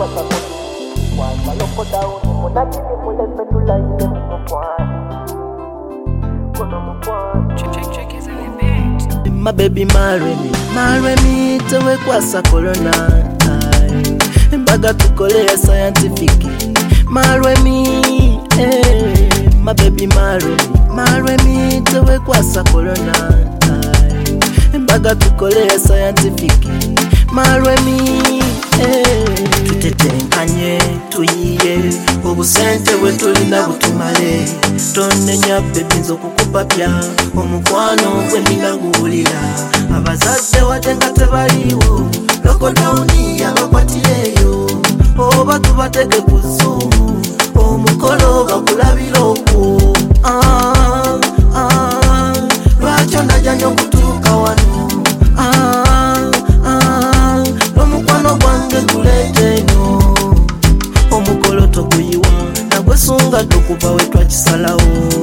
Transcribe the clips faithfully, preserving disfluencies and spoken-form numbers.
kwasa kwasa loko down monati ni mule pendula ile mkwani kono mkwani check check is in the beat. My baby marry me, marry me tewe kwasa corona. Mbaga tukole scientific. Marry me, eh. My baby marry me, marry me tewe kwasa corona. Mbaga tukole scientific. Marry me, eh. Tutetenkanye tuyiye obusente bwe tulina butumale tonenya baby nzokukupa bya omukwano gwe ndinagulira abazadde watenga tebaliwo lockdown yabakwatireyo oba tubateke ku Zoom omukolo bakulabira okwo ah, ah, lwakyo najja nnyo kutuuka wano ah, ah, n'omukwano gwange guleete eno omukolo toguyiwa nagwesunga tokuva we twakisalawo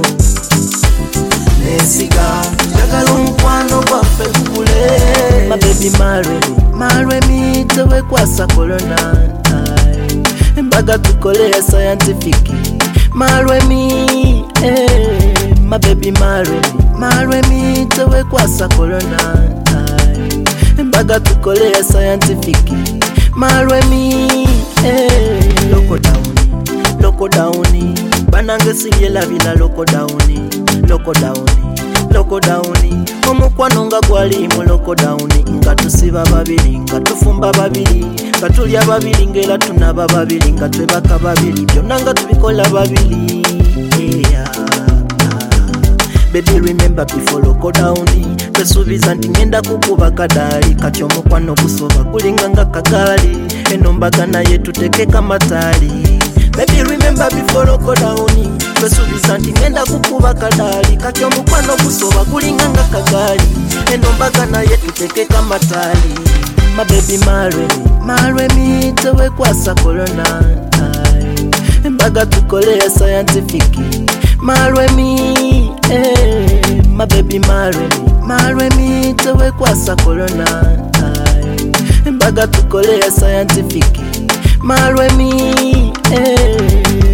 nesiga njagala omukwano gwaffe gukule. My baby marry me, marry me tewe kwasa corona. Mbaga tukole scientific. Marry me, eh. My baby marry me, marry me tewe kwasa corona. Mbaga tukole scientific. Marry me, eh. Loko down, loko down. Banange siye la vila loko down, loko down, loko down. Omukwano nga gwali mu loko down. Nga tusiba babiri, nga tufumba babiri, nga tulya babiri, ngera tunaba babiri, nga twebaka babiri, byonna nga tubikola babiri. Yeah. Baby remember before loko down. Twesuubiza nti ngenda kukuba kadaali, kati omukwano gusoba gulinga nga kagaali, eno mbaga naye tutekeka mataali. Baby remember before loko down. Twesuubiza nti ngenda kukuba kadaali, kati omukwano gusoba gulinga nga kagaali, eno mbaga naye tutekeka mataali. My baby marry me, marry me tewe kwasa corona. Mbaga tukole scientific. Marry me, eh. My baby marry me, marry me tewe kwasa corona. Mbaga tukole scientific. Marry me, eh.